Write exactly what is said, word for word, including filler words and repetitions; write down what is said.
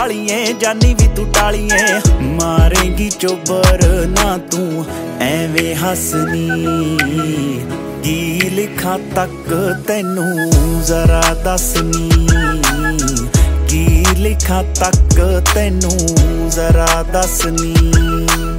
ਵਾਲੀਏ ਜਾਨੀ ਵੀ ਤੂੰ ਟਾਲੀਏ। ਮਾਰੇਂਗੀ ਚੋਬਰ ਨਾ ਤੂੰ ਐਵੇਂ ਹੱਸਨੀ, ਕੀ ਲਿਖਾਂ ਤੱਕ ਤੈਨੂੰ ਜ਼ਰਾ ਦੱਸਨੀ, ਕੀ ਲਿਖਾਂ ਤੱਕ ਤੈਨੂੰ ਜ਼ਰਾ ਦੱਸਨੀ।